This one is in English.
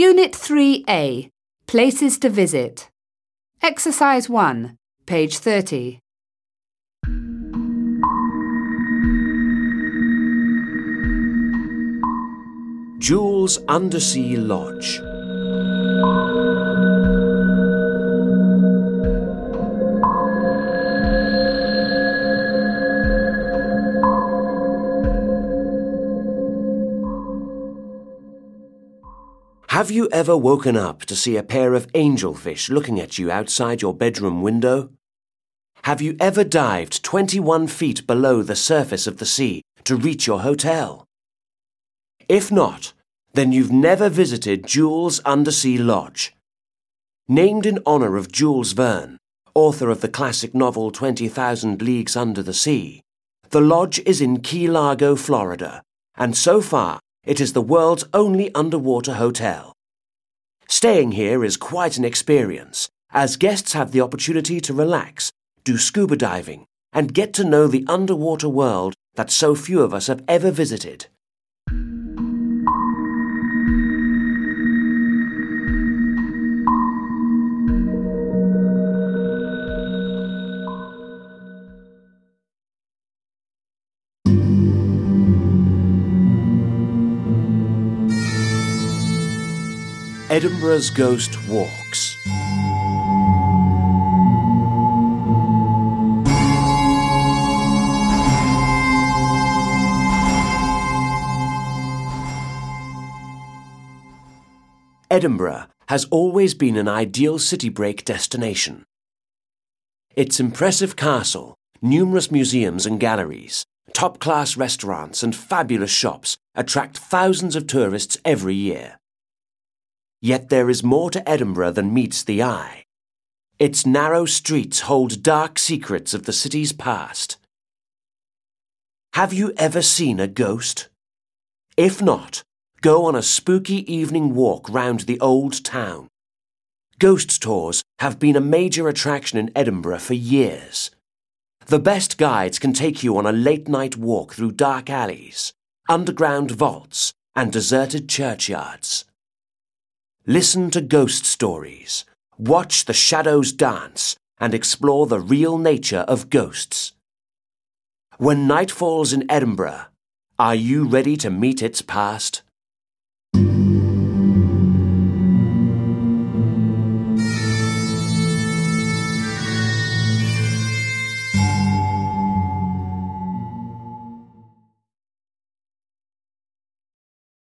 Unit 3A, Places to Visit. Exercise 1, page 30. Jules Undersea Lodge. Have you ever woken up to see a pair of angelfish looking at you outside your bedroom window? Have you ever dived 21 feet below the surface of the sea to reach your hotel? If not, then you've never visited Jules Undersea Lodge. Named in honor of Jules Verne, author of the classic novel 20,000 Leagues Under the Sea, the lodge is in Key Largo, Florida, and so far it is the world's only underwater hotel. Staying here is quite an experience, as guests have the opportunity to relax, do scuba diving, and get to know the underwater world that so few of us have ever visited. Edinburgh's Ghost Walks. Edinburgh has always been an ideal city break destination. Its impressive castle, numerous museums and galleries, top-class restaurants and fabulous shops attract thousands of tourists every year. Yet there is more to Edinburgh than meets the eye. Its narrow streets hold dark secrets of the city's past. Have you ever seen a ghost? If not, go on a spooky evening walk round the old town. Ghost tours have been a major attraction in Edinburgh for years. The best guides can take you on a late-night walk through dark alleys, underground vaults, and deserted churchyards. Listen to ghost stories, watch the shadows dance, and explore the real nature of ghosts. When night falls in Edinburgh, are you ready to meet its past?